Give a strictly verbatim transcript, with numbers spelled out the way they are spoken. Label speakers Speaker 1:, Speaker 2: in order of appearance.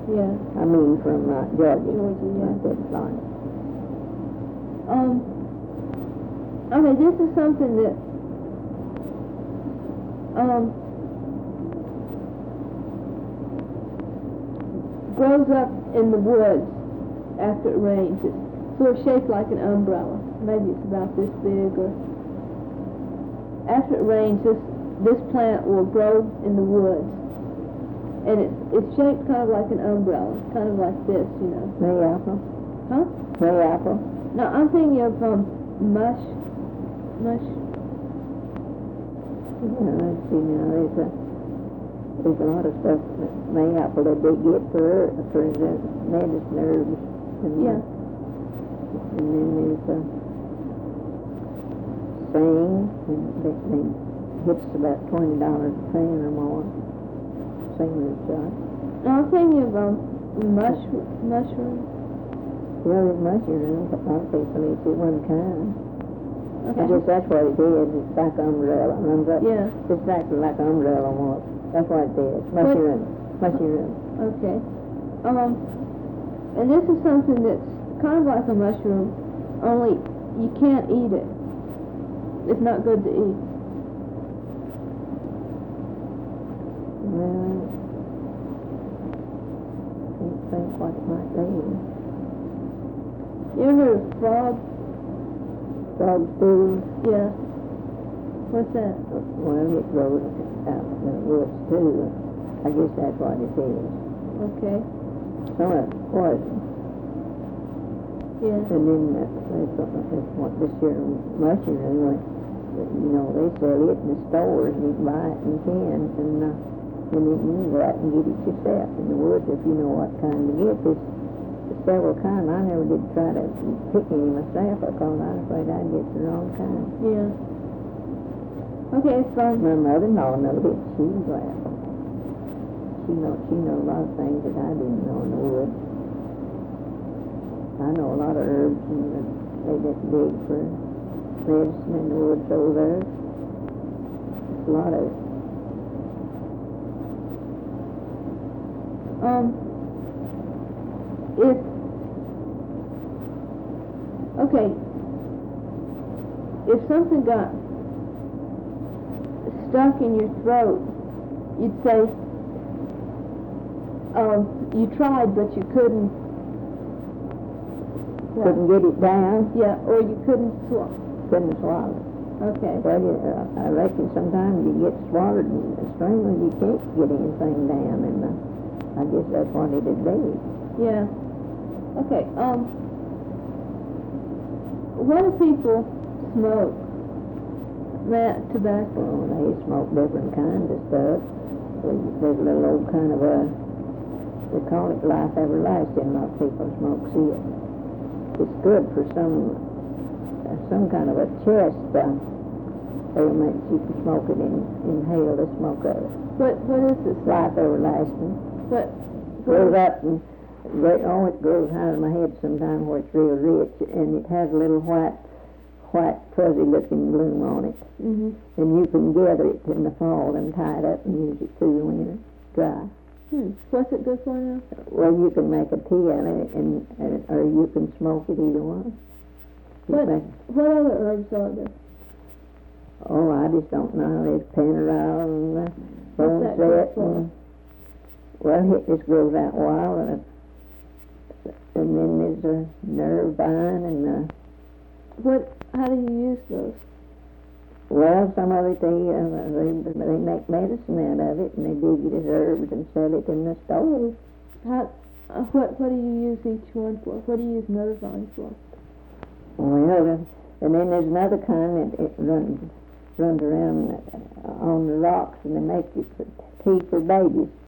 Speaker 1: Yeah.
Speaker 2: I mean from uh, Georgia.
Speaker 1: Georgia, yeah.
Speaker 2: I said Florence.
Speaker 1: Um, okay, this is something that, um, grows up in the woods after it rains. It's sort of shaped like an umbrella. Maybe it's about this big, or after it rains, this this plant will grow in the woods, and it's it's shaped kind of like an umbrella, kind of like this, you know.
Speaker 2: Mayapple.
Speaker 1: Huh?
Speaker 2: Mayapple.
Speaker 1: No, I'm thinking of um, mush, mush.
Speaker 2: Yeah, let's see now. There's a there's a lot of stuff that mayapple that they get for for the medicine herbs. And
Speaker 1: Yeah.
Speaker 2: The, and then there's a sing, and they, they it's about twenty dollars a can or more. Singing shot.
Speaker 1: No, I'm thinking of um, mush, mushroom.
Speaker 2: Yeah, there's mushrooms. A lot of people eat it one kind.
Speaker 1: Okay.
Speaker 2: I guess that's what it is. It's like umbrella. umbrella.
Speaker 1: Yeah.
Speaker 2: It's exactly like umbrella was. That's what it is. Mushroom. Mushroom.
Speaker 1: Okay. Um, and this is something that's kind of like a mushroom, only you can't eat it. It's not good to eat.
Speaker 2: Well, I can't think what it might be.
Speaker 1: You ever heard of frog?
Speaker 2: Frog food.
Speaker 1: Yeah. What's that?
Speaker 2: Well, it grows out in the woods too. I guess that's what it is.
Speaker 1: Okay.
Speaker 2: Some of it's poison.
Speaker 1: Yeah.
Speaker 2: And then uh, that's, what, that's what this here mushroom, like, you know, they sell it in the stores and you can buy it in cans, and, uh, and then you can go out and get it yourself in the woods if you know what kind to get. There's, there's several kinds. I never did try to pick any myself because I was afraid I'd get the wrong kind.
Speaker 1: Yeah. Okay, it's fine.
Speaker 2: My mother-in-law knows it. She was glad. She knows, she knows a lot of things that I didn't know in the woods. I know a lot of herbs, and uh, they get big for medicine in the woods over there. There's a lot of it.
Speaker 1: Um, if, okay, if something got stuck in your throat, you'd say, um, you tried but you couldn't.
Speaker 2: Couldn't get it down.
Speaker 1: Yeah, or you couldn't swallow.
Speaker 2: Couldn't swallow.
Speaker 1: Okay.
Speaker 2: Well, you, uh, I reckon sometimes you get swallowed and extremely you can't get anything down, and uh, I guess that's what it'd be.
Speaker 1: Yeah. Okay. Um. What do people smoke? Mat tobacco.
Speaker 2: Well, they smoke different kinds of stuff. There's, there's a little old kind of a, they call it life everlasting. A lot of people smoke it. It's good for some uh, some kind of a chest uh, ailment. You can smoke it and inhale the smoke of it.
Speaker 1: What What is this?
Speaker 2: Life everlasting.
Speaker 1: What?
Speaker 2: Grows up and it always grows out of my head sometime where it's real rich, and it has a little white, white fuzzy looking bloom on it.
Speaker 1: Mm-hmm.
Speaker 2: And you can gather it in the fall and tie it up and use it through the winter, dry.
Speaker 1: Hmm. What's it good for now?
Speaker 2: Well, you can make a tea out of it, and, and or you can smoke it, either one. You
Speaker 1: What
Speaker 2: make-
Speaker 1: What other herbs are there?
Speaker 2: oh, I just don't know. There's paneral and uh,
Speaker 1: What's that good
Speaker 2: boneset,
Speaker 1: for?
Speaker 2: and well, it just grows out wild, and, uh, and then there's a nerve vine, and uh,
Speaker 1: What? How do you use those?
Speaker 2: well, some of it they, uh, they they make medicine out of it, and they dig it as herbs and sell it in the stores.
Speaker 1: How? Uh, what What do you use each one for? What do you use nerve vine for?
Speaker 2: Well, uh, and then there's another kind that it runs runs around uh, on the rocks, and they make it for tea for babies.